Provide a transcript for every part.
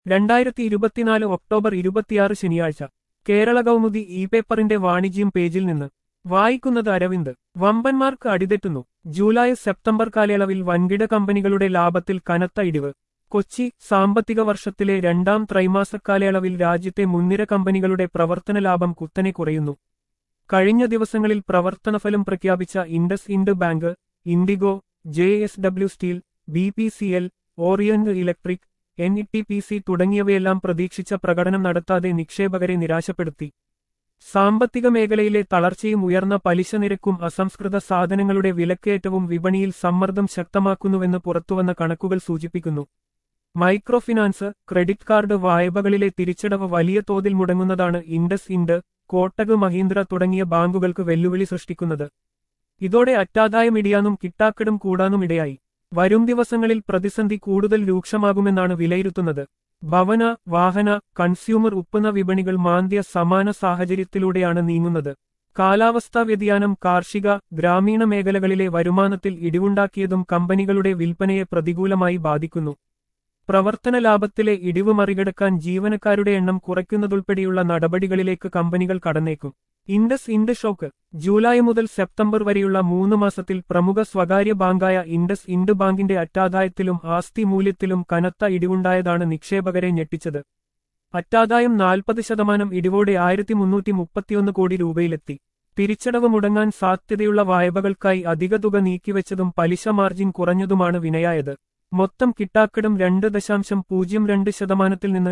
2024 October 26 ശനിയാഴ്ച Kerala Kaumudi E പേപ്പറിന്റെ വാണിജ്യം പേജിൽ നിന്ന് വായിക്കുന്നത് അരവിന്ദ്. വമ്പന്മാർക്ക് അടിതെറ്റുന്നു. ജൂലൈ സെപ്റ്റംബർ കാലയളവിൽ വൻകിട കമ്പനികളുടെ ലാഭത്തിൽ കനത്ത ഇടിവ്. കൊച്ചി സാമ്പത്തിക വർഷത്തിലെ രണ്ടാം ത്രൈമാസക്കാലയളവിൽ രാജ്യത്തെ മുൻനിര കമ്പനികളുടെ പ്രവർത്തന ലാഭം കുത്തനെ കുറയുന്നു. കഴിഞ്ഞ ദിവസങ്ങളിൽ പ്രവർത്തനഫലം പ്രഖ്യാപിച്ച IndusInd bank, IndiGo, JSW steel, BPCL, Orient Electric, NTPC തുടങ്ങിയവയെല്ലാം പ്രതീക്ഷിച്ച പ്രകടനം നടത്താതെ നിക്ഷേപകരെ നിരാശപ്പെടുത്തി. സാമ്പത്തിക മേഖലയിലെ തളർച്ചയും ഉയർന്ന പലിശ നിരക്കും അസംസ്കൃത സാധനങ്ങളുടെ വിലക്കയറ്റവും വിപണിയിൽ സമ്മർദ്ദം ശക്തമാക്കുന്നുവെന്ന് പുറത്തുവന്ന കണക്കുകൾ സൂചിപ്പിക്കുന്നു. മൈക്രോ ഫിനാൻസ്, ക്രെഡിറ്റ് കാർഡ് വായ്പകളിലെ തിരിച്ചടവ് വലിയ തോതിൽ മുടങ്ങുന്നതാണ് ഇൻഡസ് ഇൻഡ്, കോട്ടക് മഹീന്ദ്ര തുടങ്ങിയ ബാങ്കുകൾക്ക് വെല്ലുവിളി സൃഷ്ടിക്കുന്നത്. ഇതോടെ അറ്റാദായം ഇടിയാനും കിട്ടാക്കടും കൂടാനും ഇടയായി. വരും ദിവസങ്ങളിൽ പ്രതിസന്ധി കൂടുതൽ രൂക്ഷമാകുമെന്നാണ് വിലയിരുത്തുന്നത്. ഭവന, വാഹന, കൺസ്യൂമർ ഉപ്പുന്ന വിപണികൾ മാന്ദ്യ സമാന സാഹചര്യത്തിലൂടെയാണ് നീങ്ങുന്നത്. കാലാവസ്ഥാ വ്യതിയാനം കാർഷിക, ഗ്രാമീണ മേഖലകളിലെ വരുമാനത്തിൽ ഇടിവുണ്ടാക്കിയതും കമ്പനികളുടെ വിൽപ്പനയെ പ്രതികൂലമായി ബാധിക്കുന്നു. പ്രവർത്തന ലാഭത്തിലെ ഇടിവ് മറികടക്കാൻ ജീവനക്കാരുടെ എണ്ണം കുറയ്ക്കുന്നതുൾപ്പെടെയുള്ള നടപടികളിലേക്ക് കമ്പനികൾ കടന്നേക്കും. IndusInd shock. ജൂലൈ മുതൽ സെപ്റ്റംബർ വരെയുള്ള 3 മാസത്തിൽ പ്രമുഖ സ്വകാര്യ ബാങ്കായ ഇൻഡസ് ഇൻഡ് ബാങ്കിന്റെ അറ്റാദായത്തിലും ആസ്തി മൂല്യത്തിലും കനത്ത ഇടിവുണ്ടായതാണ് നിക്ഷേപകരെ ഞെട്ടിച്ചത്. അറ്റാദായം 40% ഇടിവോടെ 1331 കോടി രൂപയിലെത്തി. തിരിച്ചടവ് മുടങ്ങാൻ സാധ്യതയുള്ള വായ്പകൾക്കായി അധിക തുക നീക്കിവെച്ചതും പലിശ മാർജിൻ കുറഞ്ഞതുമാണ് വിനയായത്. മൊത്തം കിട്ടാക്കടം 2.02% നിന്ന്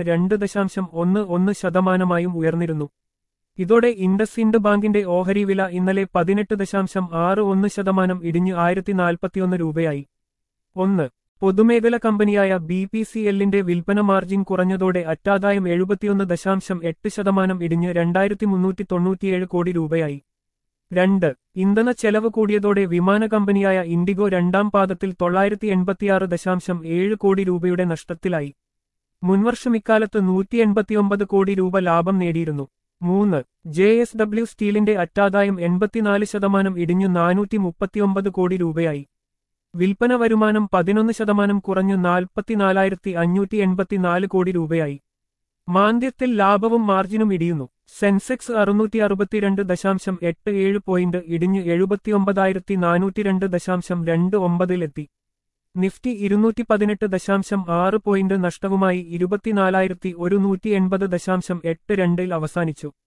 2.11% ഉയർന്നിരുന്നു. ഇതോടെ ഇൻഡസ് ഇൻഡ് ബാങ്കിന്റെ ഓഹരി വില ഇന്നലെ 18.61% ഇടിഞ്ഞ് 1041 രൂപയായി. പൊതുമേഖല കമ്പനിയായ BPCLന്റെ വിൽപ്പന മാർജിൻ കുറഞ്ഞതോടെ അറ്റാദായം 71.8% ഇടിഞ്ഞ് 2397 കോടി രൂപയായി. ഇന്ധന ചെലവ് കൂടിയതോടെ വിമാന കമ്പനിയായ ഇൻഡിഗോ രണ്ടാം പാദത്തിൽ 986.7 കോടി രൂപയുടെ നഷ്ടത്തിലായി. മുൻവർഷം ഇക്കാലത്ത് 189 കോടി രൂപ ലാഭം നേടിയിരുന്നു. JSW സ്റ്റീലിന്റെ അറ്റാദായം 84% ഇടിഞ്ഞു 439 കോടി രൂപയായി. വിൽപ്പന വരുമാനം 11% കുറഞ്ഞു 44,584 കോടി രൂപയായി. മാന്ദ്യത്തിൽ ലാഭവും മാർജിനും ഇടിയുന്നു. സെൻസെക്സ് 662.87 പോയിന്റ് ഇടിഞ്ഞ് 79,402.29 നിഫ്റ്റി 218.6 പോയിന്റ് നഷ്ടവുമായി 24,180.82 അവസാനിച്ചു.